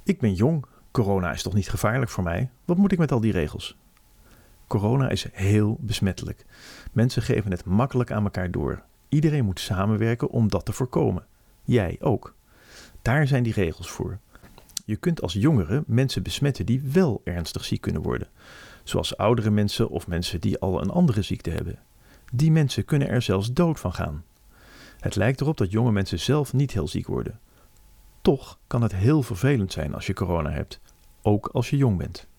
Ik ben jong. Corona is toch niet gevaarlijk voor mij? Wat moet ik met al die regels? Corona is heel besmettelijk. Mensen geven het makkelijk aan elkaar door. Iedereen moet samenwerken om dat te voorkomen. Jij ook. Daar zijn die regels voor. Je kunt als jongere mensen besmetten die wel ernstig ziek kunnen worden. Zoals oudere mensen of mensen die al een andere ziekte hebben. Die mensen kunnen er zelfs dood van gaan. Het lijkt erop dat jonge mensen zelf niet heel ziek worden. Toch kan het heel vervelend zijn als je corona hebt, ook als je jong bent.